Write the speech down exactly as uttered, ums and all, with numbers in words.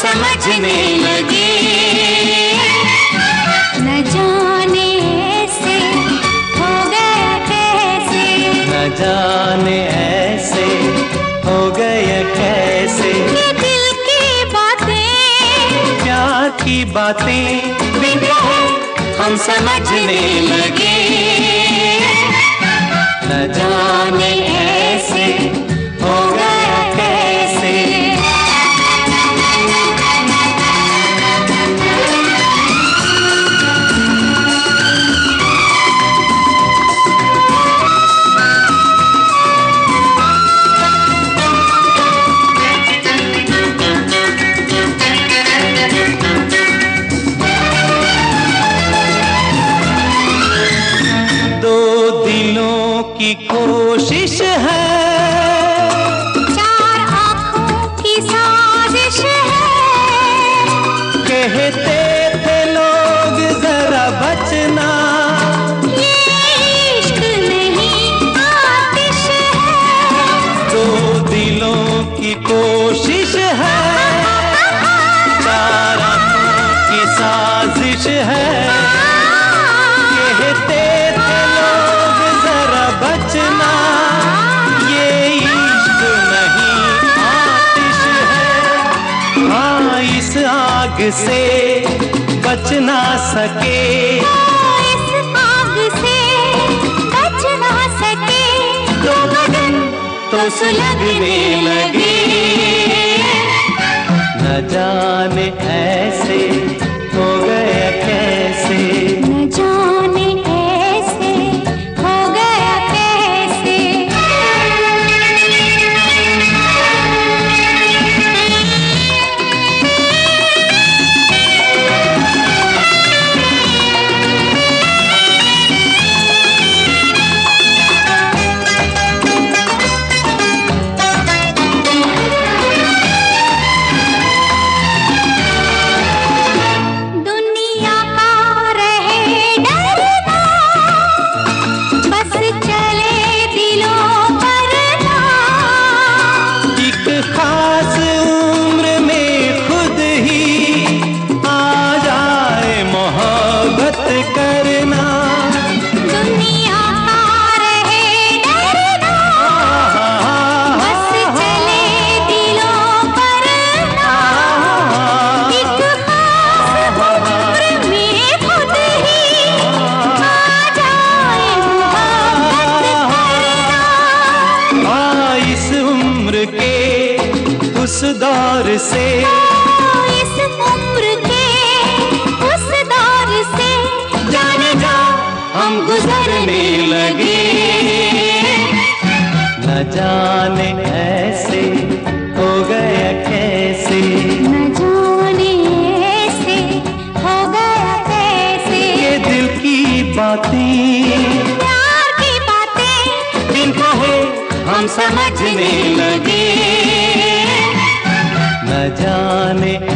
समझने लगे। न जाने ऐसे हो गया कैसे, न जाने ऐसे हो गया कैसे, ये दिल की बातें प्यार की बातें बिन कहे हम समझने लगे। न जाने ऐसे हो गया कैसे। की कोशिश है, चार आंखों की साजिश है, कहते थे लोग जरा बचना, ये इश्क नहीं आतिश है। दो दिलों की कोशिश है, चार आंखों की साजिश है, कहते बचना, ये इश्क नहीं आतिश है। हाँ, इस आग से बच ना सके, इस आग से बच ना सके, तो बदन तो सुलगने लगे। न जाने ऐसे हो गया कैसे, न जाने करना, दुनिया का रहे डरना, बस चले दिलों पर ना, एक खास उम्र में खुद ही आ जाए मोहब्बत करना। हाँ, इस उम्र के उस दौर से, इस उम्र के उस दौर से हम गुजरने लगे। न जाने ऐसे हो गया कैसे, न जाने ऐसे हो गया कैसे, ये दिल की बातें, प्यार की बातें बिन कहे हम समझने लगे। न जाने